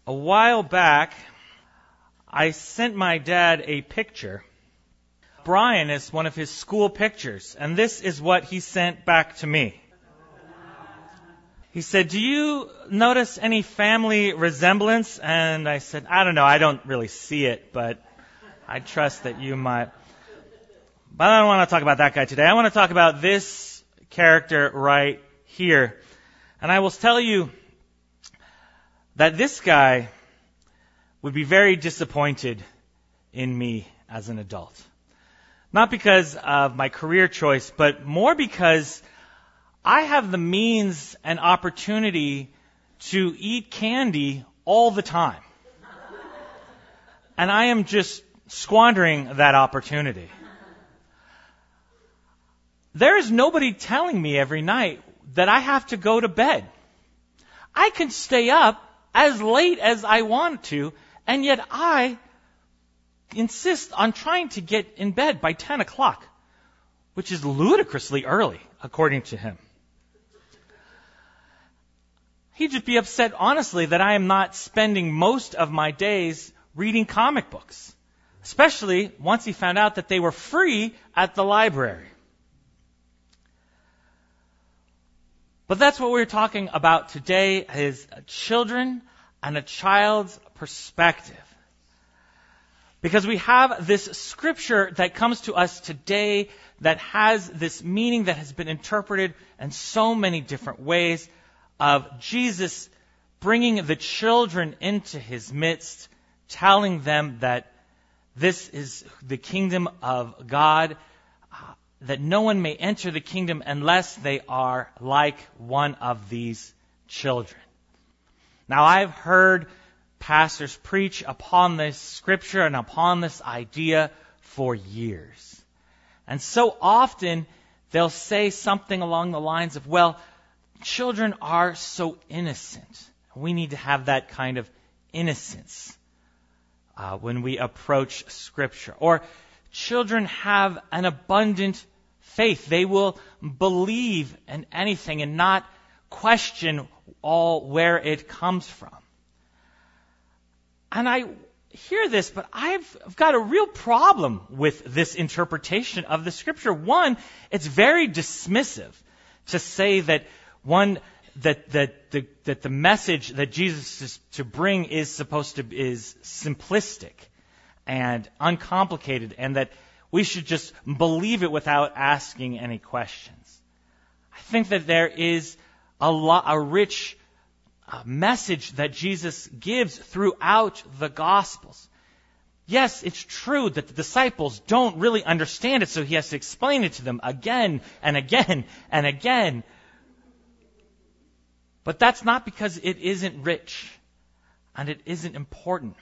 A while back, I sent my dad a picture. Brian is one of his school pictures, and this is what he sent back to me. He said, "Do you notice any family resemblance?" And I said, "I don't know, I don't really see it, but I trust that you might." But I don't want to talk about that guy today. I want to talk about this character right here. And I will tell you that this guy would be very disappointed in me as an adult. Not because of my career choice, but more because I have the means and opportunity to eat candy all the time. And I am just squandering that opportunity. There is nobody telling me every night that I have to go to bed. I can stay up as late as I want to, and yet I insist on trying to get in bed by 10 o'clock, which is ludicrously early, according to him. He'd just be upset, honestly, that I am not spending most of my days reading comic books, especially once he found out that they were free at the library. But that's what we're talking about today, is children and a child's perspective. Because we have this scripture that comes to us today that has this meaning that has been interpreted in so many different ways, of Jesus bringing the children into his midst, telling them that this is the kingdom of God, that no one may enter the kingdom unless they are like one of these children. Now, I've heard pastors preach upon this scripture and upon this idea for years. And so often they'll say something along the lines of, well, children are so innocent. We need to have that kind of innocence when we approach scripture. Or children have an abundant faith. They will believe in anything and not question all where it comes from. And I hear this, but I've got a real problem with this interpretation of the scripture. One, it's very dismissive to say that the message that Jesus is to bring is simplistic and uncomplicated, and that we should just believe it without asking any questions. I think that there is a rich message that Jesus gives throughout the Gospels. Yes, it's true that the disciples don't really understand it, so he has to explain it to them again and again and again. But that's not because it isn't rich and it isn't important.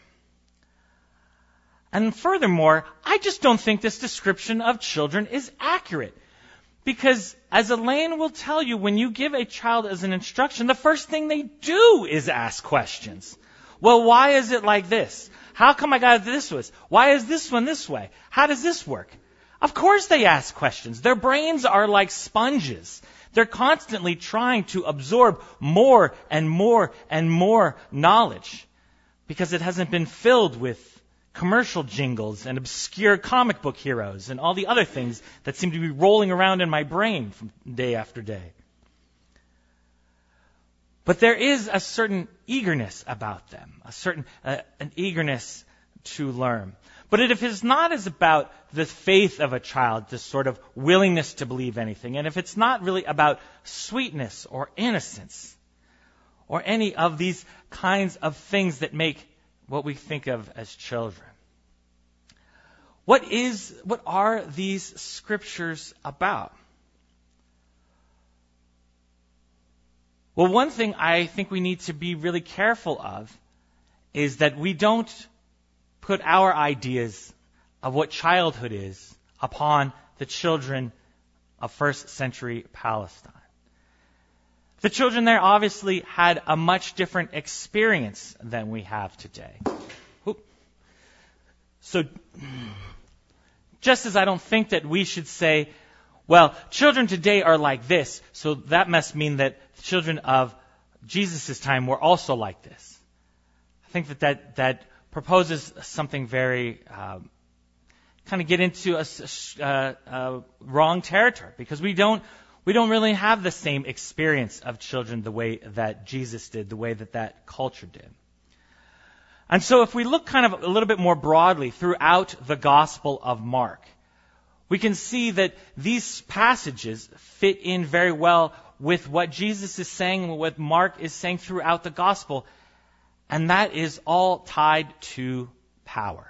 And furthermore, I just don't think this description of children is accurate. Because, as Elaine will tell you, when you give a child as an instruction, the first thing they do is ask questions. Well, why is it like this? How come I got it this way? Why is this one this way? How does this work? Of course they ask questions. Their brains are like sponges. They're constantly trying to absorb more and more and more knowledge because it hasn't been filled with commercial jingles and obscure comic book heroes and all the other things that seem to be rolling around in my brain from day after day. But there is a certain eagerness about them, an eagerness to learn. But if it's not as about the faith of a child, this sort of willingness to believe anything, and if it's not really about sweetness or innocence or any of these kinds of things that make what we think of as children, what are these scriptures about? Well, one thing I think we need to be really careful of is that we don't put our ideas of what childhood is upon the children of first century Palestine. The children there obviously had a much different experience than we have today. So, just as I don't think that we should say, well, children today are like this, so that must mean that the children of Jesus' time were also like this. I I think that proposes something very kind of get into a wrong territory, because we don't really have the same experience of children the way that Jesus did, the way that culture did. And so if we look kind of a little bit more broadly throughout the Gospel of Mark, we can see that these passages fit in very well with what Jesus is saying, what Mark is saying throughout the Gospel, and that is all tied to power.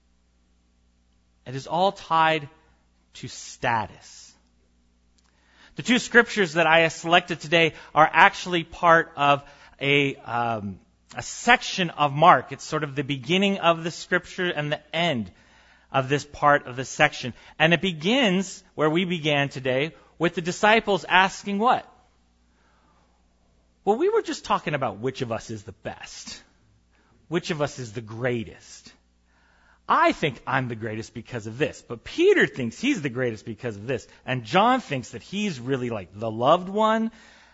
It is all tied to status. The two scriptures that I have selected today are actually part of a section of Mark. It's sort of the beginning of the scripture and the end of this part of the section. And it begins where we began today, with the disciples asking what? Well, we were just talking about which of us is the best. Which of us is the greatest? I think I'm the greatest because of this, but Peter thinks he's the greatest because of this, and John thinks that he's really like the loved one.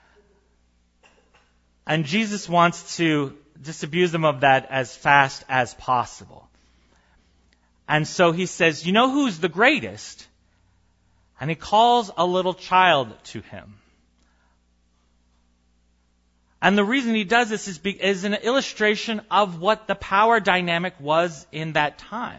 And Jesus wants to disabuse them of that as fast as possible. And so he says, you know who's the greatest? And he calls a little child to him. And the reason he does this is an illustration of what the power dynamic was in that time.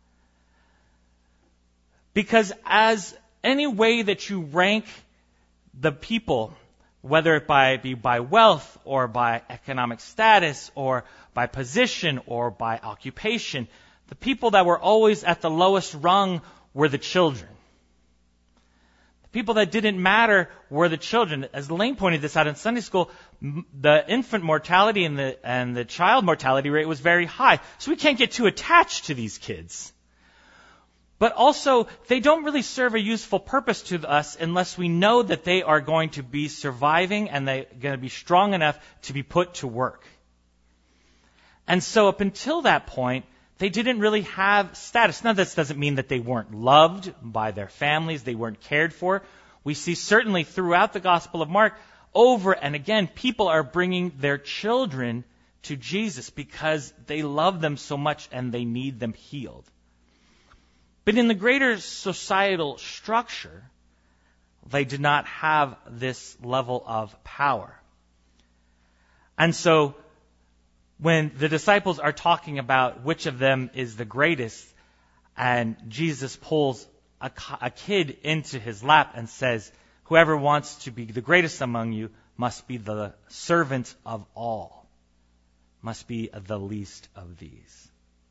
Because as any way that you rank the people, whether it be by wealth or by economic status or by position or by occupation, the people that were always at the lowest rung were the children. People that didn't matter were the children. As Lane pointed this out in Sunday school, the infant mortality and the child mortality rate was very high. So we can't get too attached to these kids. But also, they don't really serve a useful purpose to us unless we know that they are going to be surviving and they're going to be strong enough to be put to work. And so up until that point, they didn't really have status. Now, this doesn't mean that they weren't loved by their families, they weren't cared for. We see certainly throughout the Gospel of Mark, over and again, people are bringing their children to Jesus because they love them so much and they need them healed. But in the greater societal structure, they did not have this level of power. And so, when the disciples are talking about which of them is the greatest, and Jesus pulls a kid into his lap and says, whoever wants to be the greatest among you must be the servant of all, must be the least of these.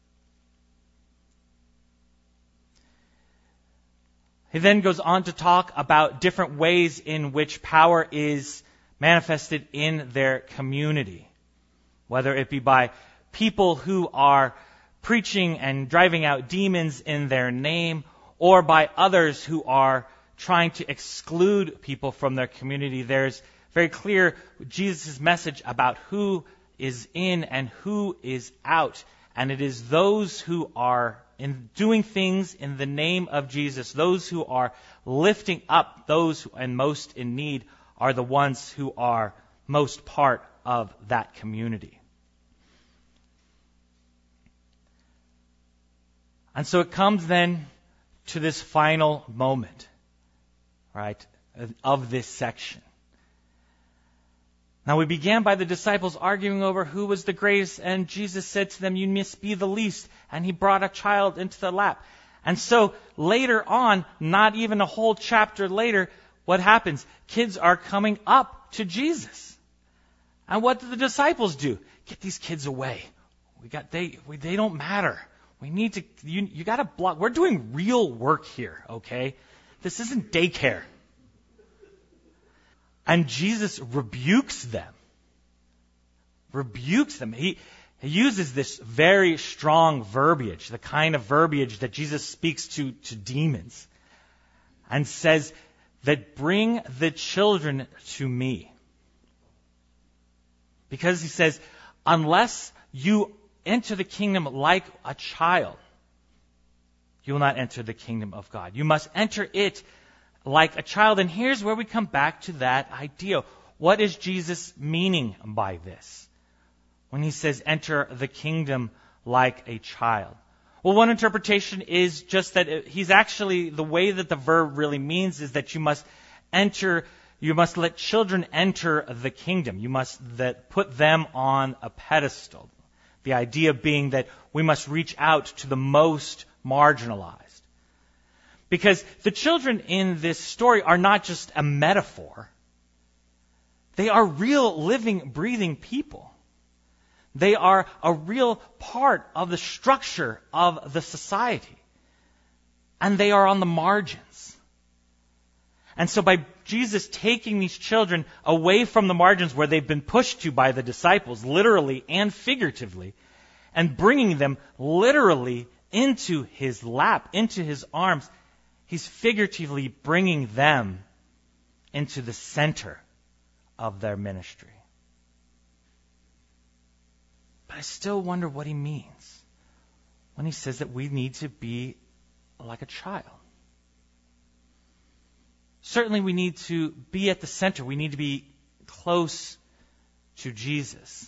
He then goes on to talk about different ways in which power is manifested in their community. Whether it be by people who are preaching and driving out demons in their name, or by others who are trying to exclude people from their community. There's very clear Jesus' message about who is in and who is out. And it is those who are doing things in the name of Jesus, those who are lifting up those who are most in need, are the ones who are most part of that community. And so it comes then to this final moment, right, of this section. Now, we began by the disciples arguing over who was the greatest, and Jesus said to them, you must be the least, and he brought a child into the lap. And so later on, not even a whole chapter later, what happens? Kids are coming up to Jesus. And what do the disciples do? Get these kids away. They don't matter. We need to, you got to block. We're doing real work here, okay? This isn't daycare. And Jesus rebukes them. He uses this very strong verbiage, the kind of verbiage that Jesus speaks to demons, and says that bring the children to me. Because he says, unless you enter the kingdom like a child, you will not enter the kingdom of God. You must enter it like a child. And here's where we come back to that idea. What is Jesus meaning by this? when he says, enter the kingdom like a child. Well, one interpretation is just that he's actually, the way that the verb really means is that you must let children enter the kingdom. You must put them on a pedestal. The idea being that we must reach out to the most marginalized. Because the children in this story are not just a metaphor. They are real, living, breathing people. They are a real part of the structure of the society. And they are on the margins. And so by Jesus taking these children away from the margins where they've been pushed to by the disciples, literally and figuratively, and bringing them literally into his lap, into his arms, he's figuratively bringing them into the center of their ministry. But I still wonder what he means when he says that we need to be like a child. Certainly we need to be at the center. We need to be close to Jesus.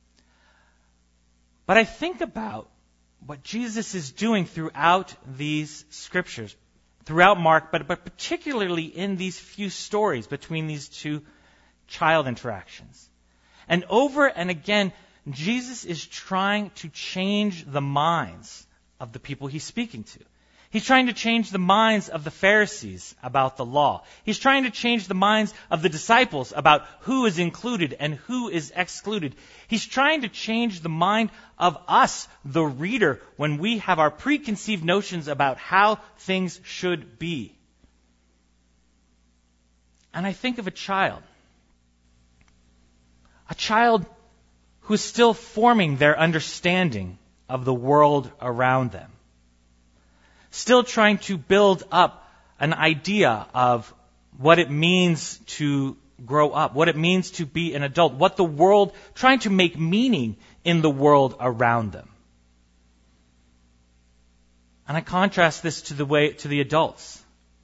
But I think about what Jesus is doing throughout these scriptures, throughout Mark, but particularly in these few stories between these two child interactions. And over and again, Jesus is trying to change the minds of the people he's speaking to. He's trying to change the minds of the Pharisees about the law. He's trying to change the minds of the disciples about who is included and who is excluded. He's trying to change the mind of us, the reader, when we have our preconceived notions about how things should be. And I think of a child who's still forming their understanding of the world around them. Still trying to build up an idea of what it means to grow up, what it means to be an adult, what the world, trying to make meaning in the world around them. And I contrast this to the adults.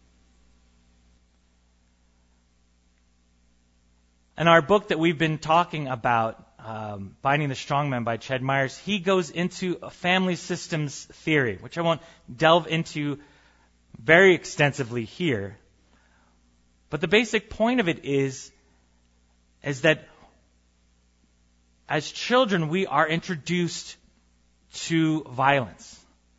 In our book that we've been talking about, Binding the Strong Man by Ched Myers, he goes into a family systems theory, which I won't delve into very extensively here. But the basic point of it is that as children, we are introduced to violence.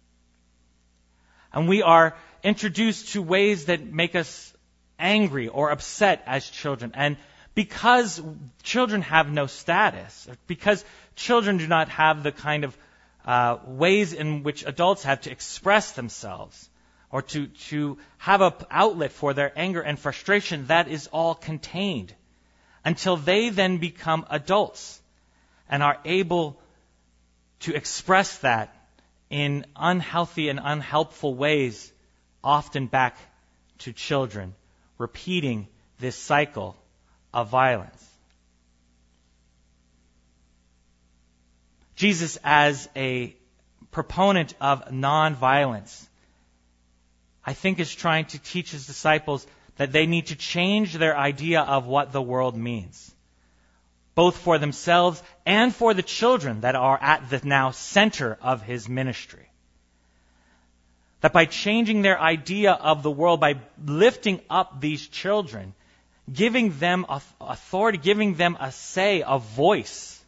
And we are introduced to ways that make us angry or upset as children. And because children have no status, or because children do not have the kind of ways in which adults have to express themselves, or to have an outlet for their anger and frustration, that is all contained until they then become adults and are able to express that in unhealthy and unhelpful ways, often back to children, repeating this cycle of violence. Jesus, as a proponent of nonviolence, I think is trying to teach his disciples that they need to change their idea of what the world means, both for themselves and for the children that are at the now center of his ministry. That by changing their idea of the world, by lifting up these children, giving them authority, giving them a say, a voice,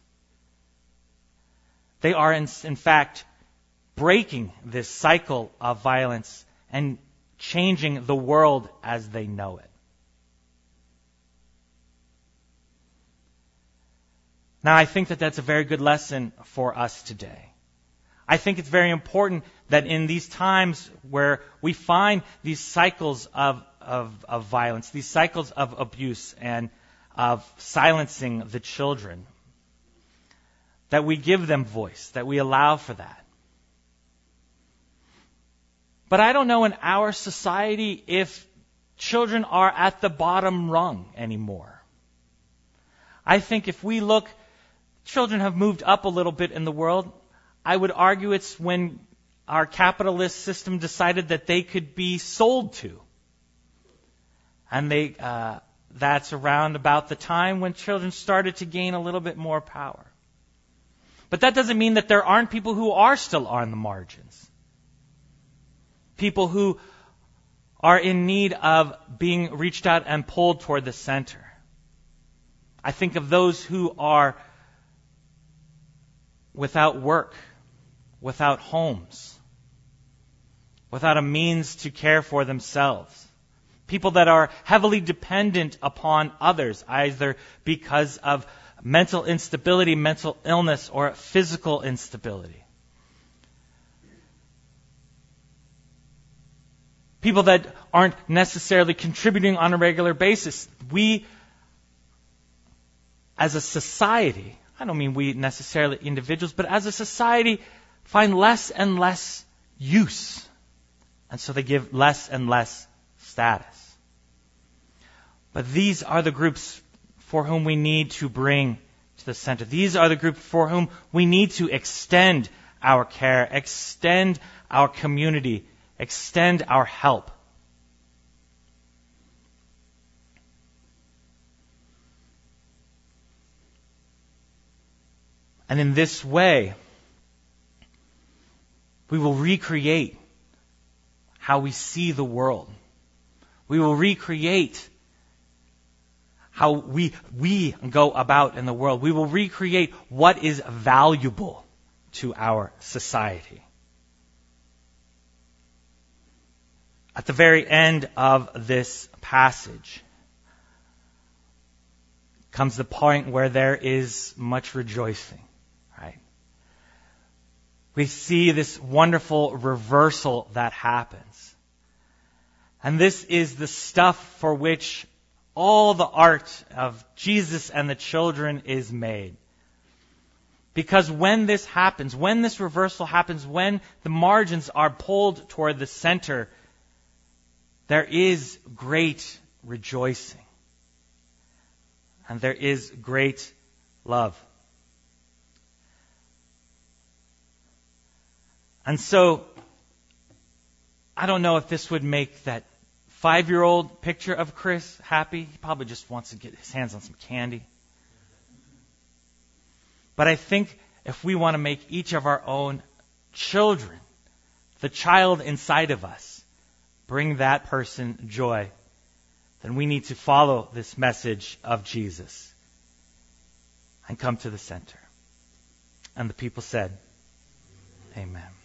they are in fact breaking this cycle of violence and changing the world as they know it. Now, I think that that's a very good lesson for us today. I think it's very important that in these times where we find these cycles of violence, these cycles of abuse and of silencing the children, that we give them voice, that we allow for that. But I don't know in our society if children are at the bottom rung anymore. I think if we look, children have moved up a little bit in the world. I would argue it's when our capitalist system decided that they could be sold to. And that's around about the time when children started to gain a little bit more power. But that doesn't mean that there aren't people who are still on the margins. People who are in need of being reached out and pulled toward the center. I think of those who are without work, without homes, without a means to care for themselves. People that are heavily dependent upon others, either because of mental instability, mental illness, or physical instability. People that aren't necessarily contributing on a regular basis. We, as a society, I don't mean we necessarily individuals, but as a society, find less and less use. And so they give less and less status. But these are the groups for whom we need to bring to the center. These are the groups for whom we need to extend our care, extend our community, extend our help. And in this way, we will recreate how we see the world. We will recreate how we go about in the world. We will recreate what is valuable to our society. At the very end of this passage comes the point where there is much rejoicing, right? We see this wonderful reversal that happens. And this is the stuff for which all the art of Jesus and the children is made. Because when this happens, when this reversal happens, when the margins are pulled toward the center, there is great rejoicing. And there is great love. And so, I don't know if this would make that 5-year-old picture of Chris happy. He probably just wants to get his hands on some candy. But I think if we want to make each of our own children, the child inside of us, bring that person joy, then we need to follow this message of Jesus and come to the center. And the people said, Amen.